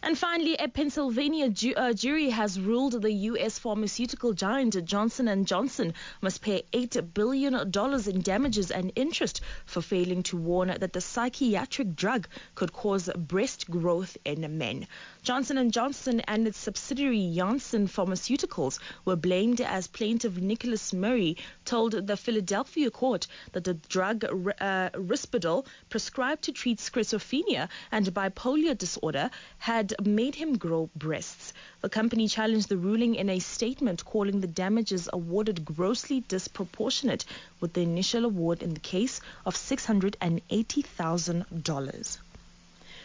And finally, a Pennsylvania jury has ruled the U.S. pharmaceutical giant Johnson & Johnson must pay $8 billion in damages and interest for failing to warn that the psychiatric drug could cause breast growth in men. Johnson & Johnson and its subsidiary Janssen Pharmaceuticals were blamed as plaintiff Nicholas Murray told the Philadelphia court that the drug Risperdal, prescribed to treat schizophrenia and bipolar disorder, had made him grow breasts. The company challenged the ruling in a statement, calling the damages awarded grossly disproportionate, with the initial award in the case of $680,000.